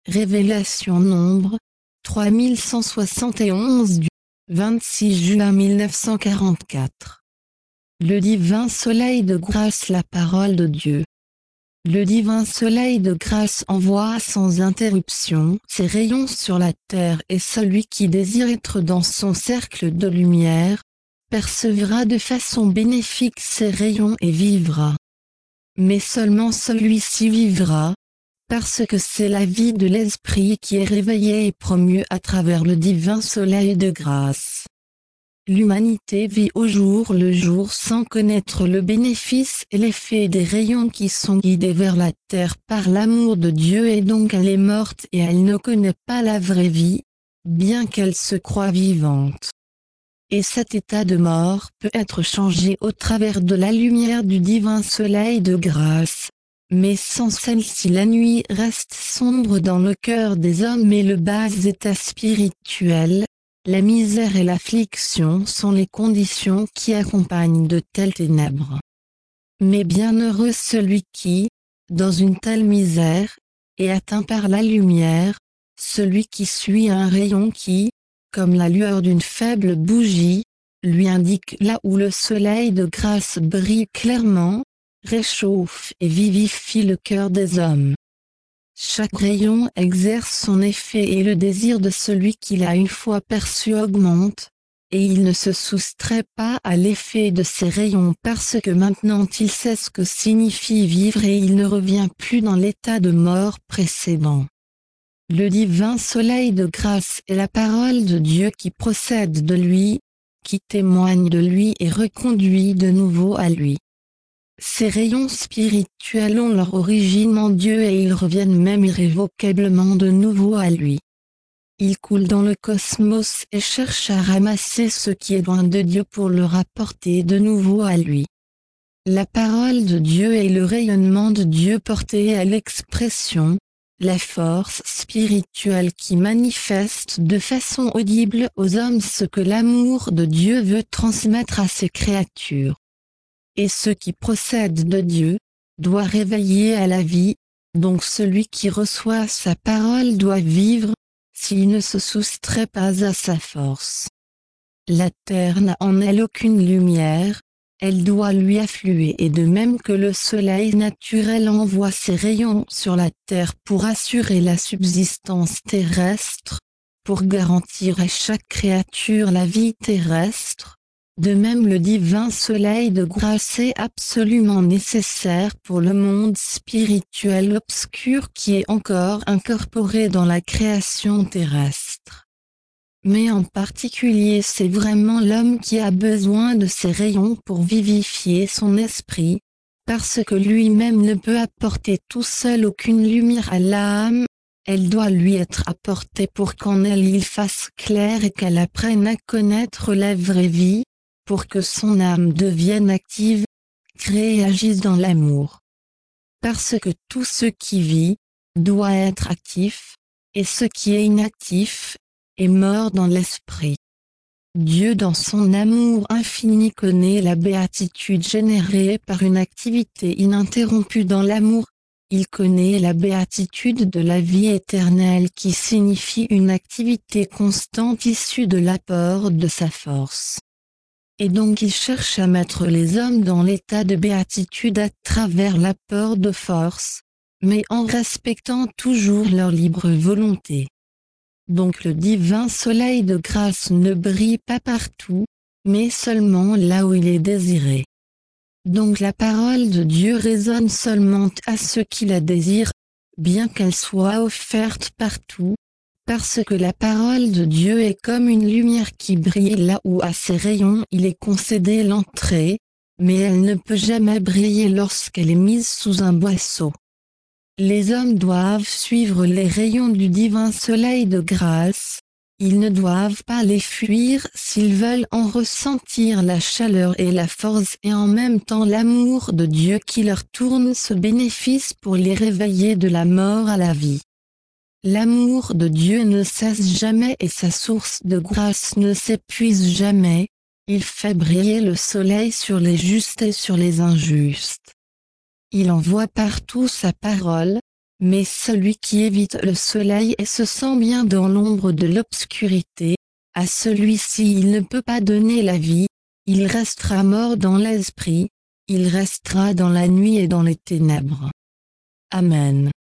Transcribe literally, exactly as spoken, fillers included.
Révélation Nombre, trois mille cent soixante et onze du vingt-six juin mille neuf cent quarante-quatre. Le divin soleil de grâce, la parole de Dieu. Le divin soleil de grâce envoie sans interruption ses rayons sur la terre, et celui qui désire être dans son cercle de lumière percevra de façon bénéfique ces rayons et vivra. Mais seulement celui-ci vivra, parce que c'est la vie de l'esprit qui est réveillée et promue à travers le divin soleil de grâce. L'humanité vit au jour le jour sans connaître le bénéfice et l'effet des rayons qui sont guidés vers la terre par l'amour de Dieu, et donc elle est morte et elle ne connaît pas la vraie vie, bien qu'elle se croie vivante. Et cet état de mort peut être changé au travers de la lumière du divin soleil de grâce. Mais sans celle-ci, la nuit reste sombre dans le cœur des hommes, et le bas état spirituel, la misère et l'affliction sont les conditions qui accompagnent de telles ténèbres. Mais bienheureux celui qui, dans une telle misère, est atteint par la lumière, celui qui suit un rayon qui, comme la lueur d'une faible bougie, lui indique là où le soleil de grâce brille clairement, réchauffe et vivifie le cœur des hommes. Chaque rayon exerce son effet et le désir de celui qui l'a une fois perçu augmente, et il ne se soustrait pas à l'effet de ces rayons parce que maintenant il sait ce que signifie vivre et il ne revient plus dans l'état de mort précédent. Le divin soleil de grâce est la parole de Dieu qui procède de lui, qui témoigne de lui et reconduit de nouveau à lui. Ces rayons spirituels ont leur origine en Dieu et ils reviennent même irrévocablement de nouveau à lui. Ils coulent dans le cosmos et cherchent à ramasser ce qui est loin de Dieu pour le rapporter de nouveau à lui. La parole de Dieu est le rayonnement de Dieu porté à l'expression, la force spirituelle qui manifeste de façon audible aux hommes ce que l'amour de Dieu veut transmettre à ses créatures. Et ce qui procède de Dieu doit réveiller à la vie, donc celui qui reçoit sa parole doit vivre, s'il ne se soustrait pas à sa force. La terre n'a en elle aucune lumière, elle doit lui affluer, et de même que le soleil naturel envoie ses rayons sur la terre pour assurer la subsistance terrestre, pour garantir à chaque créature la vie terrestre, de même le divin soleil de grâce est absolument nécessaire pour le monde spirituel obscur qui est encore incorporé dans la création terrestre. Mais en particulier c'est vraiment l'homme qui a besoin de ces rayons pour vivifier son esprit, parce que lui-même ne peut apporter tout seul aucune lumière à l'âme, elle doit lui être apportée pour qu'en elle il fasse clair et qu'elle apprenne à connaître la vraie vie, pour que son âme devienne active, crée et agisse dans l'amour. Parce que tout ce qui vit, doit être actif, et ce qui est inactif, est mort dans l'esprit. Dieu dans son amour infini connaît la béatitude générée par une activité ininterrompue dans l'amour, il connaît la béatitude de la vie éternelle qui signifie une activité constante issue de l'apport de sa force. Et donc il cherche à mettre les hommes dans l'état de béatitude à travers l'apport de force, mais en respectant toujours leur libre volonté. Donc le divin soleil de grâce ne brille pas partout, mais seulement là où il est désiré. Donc la parole de Dieu résonne seulement à ceux qui la désirent, bien qu'elle soit offerte partout, parce que la parole de Dieu est comme une lumière qui brille là où à ses rayons il est concédé l'entrée, mais elle ne peut jamais briller lorsqu'elle est mise sous un boisseau. Les hommes doivent suivre les rayons du divin soleil de grâce, ils ne doivent pas les fuir s'ils veulent en ressentir la chaleur et la force et en même temps l'amour de Dieu qui leur tourne ce bénéfice pour les réveiller de la mort à la vie. L'amour de Dieu ne cesse jamais et sa source de grâce ne s'épuise jamais, il fait briller le soleil sur les justes et sur les injustes. Il envoie partout sa parole, Mais celui qui évite le soleil et se sent bien dans l'ombre de l'obscurité, à celui-ci il ne peut pas donner la vie, il restera mort dans l'esprit, il restera dans la nuit et dans les ténèbres. Amen.